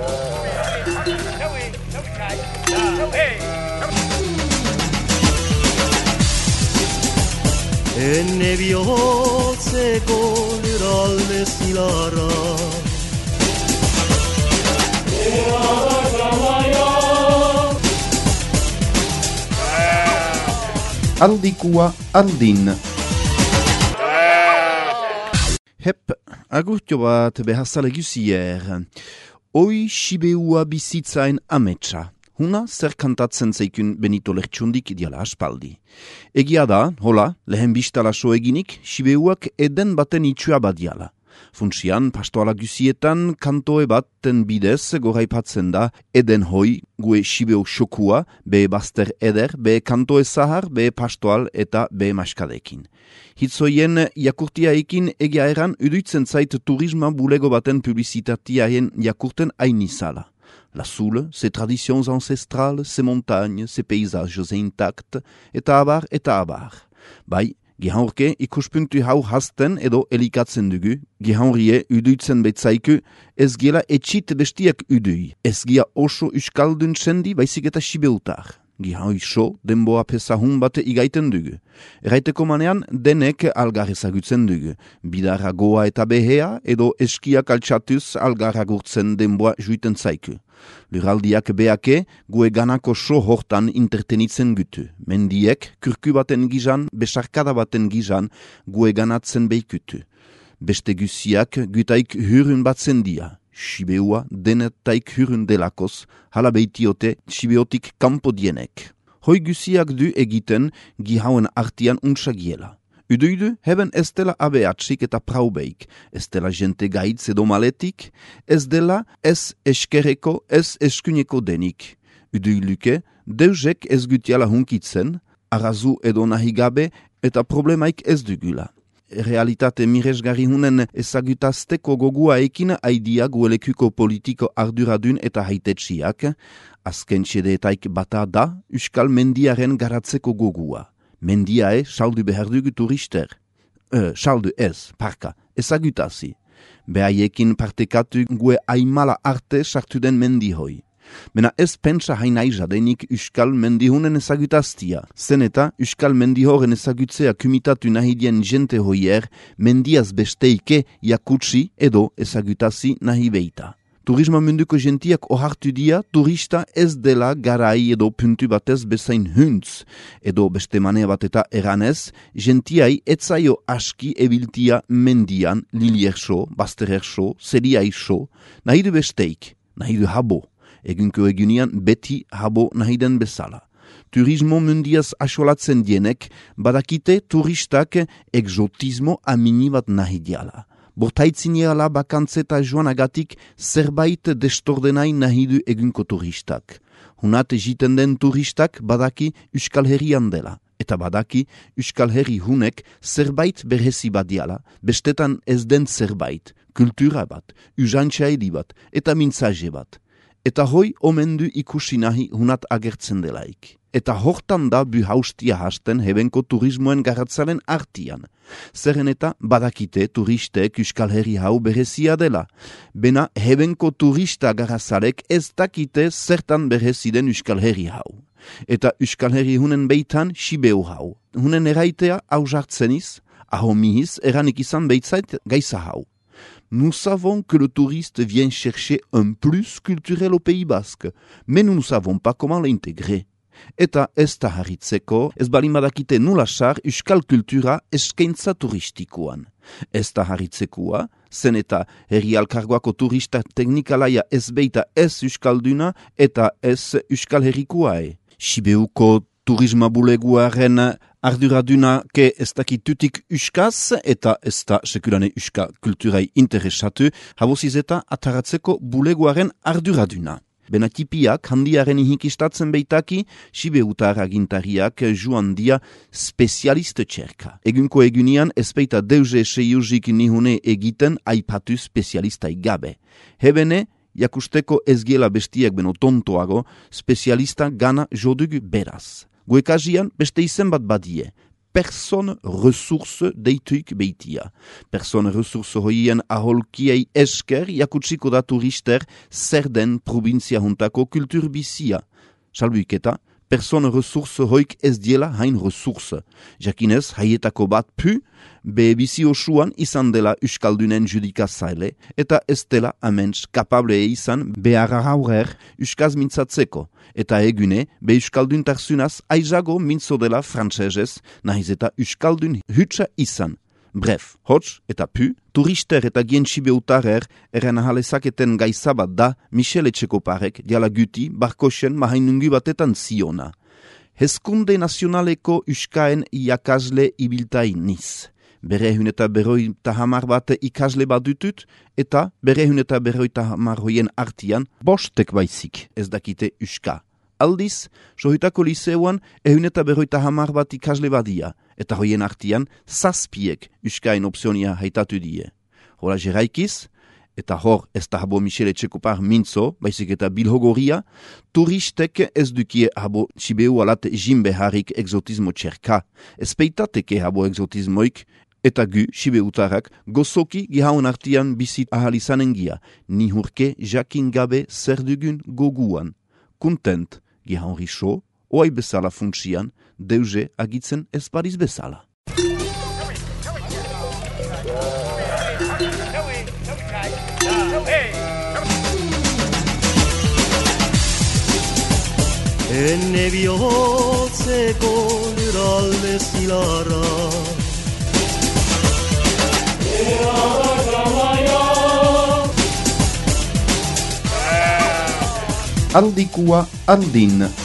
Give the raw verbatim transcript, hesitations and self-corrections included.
Enne bihotzeko liral bezilara Aldikua aldin. Hep, agurtio bat behazale guzier. Oi sibeua bizitzain ametsa. Huna zer kantatzen zeikun Benito Lertxundik diala aspaldi. Egia da, hola, lehen biztala so eginik, sibeuak eden baten itxua badiala. Funtsian, pastoala guzietan, kantoe baten bidez goraipatzen da, eden hoi, gue sibeu xokua, be baster eder, be kantoe zahar, be pastoal eta be maskadekin. Hitzoien jakurtiaekin egia eran, uduitzen zait turisma bulego baten publizitatiaen jakurten ainizala. La Soule, ses traditions ancestrales, ses montagnes, ses paysages intacts, eta abar, eta abar. Bai, gihaurke ikuspuntu hau hasten edo elikatzen dugu, gihaurie uduitzen betzaiku, ez giela etxit bestiak udui, ez gia oso uskaldun sendi baizik eta sibeutar. Gihau iso, denboa pesahun bate igaiten dugu. Erraiteko manean, denek algar ezagutzen dugu. Bidarra goa eta behea, edo eskiak altxatuz algarra gurtzen denboa juiten zaiku. Luraldiak beake, gue ganako so hortan intertenitzen gutu. Mendiek, kurku baten gizan, besarkada baten gizan, gue ganatzen beikutu. Beste guziak, gutaik hurun batzen dia. Sibeua denetaik hurun delakoz, hala beitiote sibeotik kampo dienek. Hoi guziak du egiten gihauen artian untsagiela. Uduidu, heben ez dela abeatsik eta praubeik, ez dela jente gaitz edo maletik, ez dela ez eskereko, ez eskuneko denik. Uduiluke, deusek ez gutiala hunkitzen, arazu edo nahigabe eta problemaik ez dugula. Realitate miresgarri hunen ezagutazteko gogua ekin aidia guelekuko politiko arduradun eta haitetsiak, azken txedeetaik bata da, Euskal mendiaren garatzeko gogua. Mendiae saldu behar dugu turister. E, saldu ez, parka, ezagutazi. Behaiekin partekatu gue aimala arte sartu den mendihoi. Mena ez pentsa hainai jadenik Euskal mendihunen ezagutaztia. Zen eta Euskal mendihoren ezagutzea kumitatu nahidien jente hoier, mendiaz besteike jakutsi edo ezagutazi nahi beita. Turismo munduko jentiak ohartu dia turista ez dela garai edo puntu batez bezain huntz, edo beste manea bat eta eranez, jentiai etzaio aski ebiltia mendian lilierso, bastererso, zeriaiso, nahi du besteik, nahi du habo. Egunko egunian beti habo nahi den bezala. Turismo mundiaz asolatzen dienek, badakite turistak exotismo amini bat nahi diala. Bortaitzineala bakantzeta joanagatik zerbait destordenai nahi du egunko turistak. Hunat egiten den turistak badaki Euskal Herrian dela. Eta badaki Euskal Herri hunek zerbait berhezi badiala, bestetan ez den zerbait, kultura bat, usantxaedi bat, eta mintzaje bat. Eta hoi omendu ikusi nahi hunat agertzen delaik. Eta hortan da bu haustia hasten hebenko turismoen garatzaren artian. Zeren eta badakite turistek Euskal Herri hau berezia dela. Bena hebenko turista garazalek ez dakite zertan bereziden Euskal Herri hau. Eta Euskal Herri hunen beitan sibeu hau. Hunen eraitea hau jartzeniz, aho mihiz eranik izan beitzait gaisa hau. Nous savons que le touriste vient chercher un plus culturel au Pays Basque, mais nous ne savons pas comment l'intégrer. Eta ez da harritzeko, ez balin badakite nula sar Euskal kultura eskaintza turistikoan. Ez da harritzekoa, zen eta herri alkargoako turista teknikalaia ez beita ez Euskalduna eta ez Euskal Herrikoae. Sibeuko turisma buleguaren arduraduna ke ez dakitutik Euskaz eta ez da sekulane Euskal kulturai interesatu, haboziz eta ataratzeko buleguaren arduraduna. Benatipiak handiaren ihikistatzen beitaki, sibeutar agintariak joan dia spezialiste txerka. Egunko egunian ez beita deuze seiuzik nihune egiten aipatu spezialistai gabe. Hebene, jakusteko ez giela bestiak beno tontoago, spezialista gana jodugu beraz. Guekazian beste izen bat badie, person resurse deituik beitia. Person resurse hoien aholkiei esker jakutsiko da turister zer den provintzia juntako kultur bizia. Salbuiketa, person resurse hoik ez diela hain resurse. Jakinez, haietako bat pu, be bizi osuan izan dela Euskaldunen judika zaile, eta ez dela aments kapable izan beharra haurer Euskaz mintzatzeko, eta egune be Euskaldun tarzunaz aizago mintzo dela frantsesez, nahiz eta Euskaldun hutsa izan. Bref, hots eta pu, turister eta gientsibeutarrer eren ahalezaketen gaizabat da Michel Etxekoparek diala guti barkosen mahainungu batetan ziona. Hezkunde nazionaleko Euskaen iakasle ibiltain niz. Berehun eta berroita hamar bat ikasle bat dutut, eta berehun eta berroita hamar hoien artian bostek baizik ez dakite Euska. Aldiz, sohitako liseuan ehun eta berroita hamar bat ikasle badia, eta hoien artian zazpiek Euskaen opzionia haitatu die. Hora jeraikiz, eta hor ez da habo Michel Etxekopar mintzo, baizik eta bilhogoria, turistek ez dukie habo Sibeu alat jimbeharik exotismo txerka, ez peitateke habo exotismoik, eta gu, Sibeutarak, gozoki gihaun artian bizit ahal izanen gia, ni hurke jakin gabe zer dugun goguan. Kontent, gihaun rixo, oai bezala funtsian, deuze agitzen ez bariz bezala. Enne bihotzeko luralde zilarra Aldikua andin.